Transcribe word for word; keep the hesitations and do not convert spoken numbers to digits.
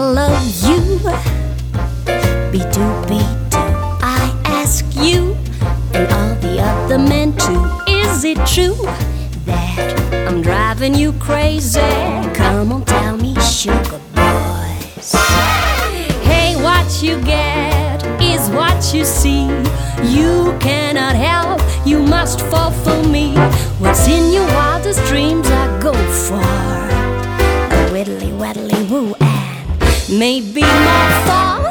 love you. Be do, be do. I ask you and all the other men too. Is it true that I'm driving you crazy? Come on, tell me, sugar boys. Hey, what you get is what you see. You cannot help, you must fall for me. What's in your wildest dreams I go for. A widdly waddly woo and maybe more far.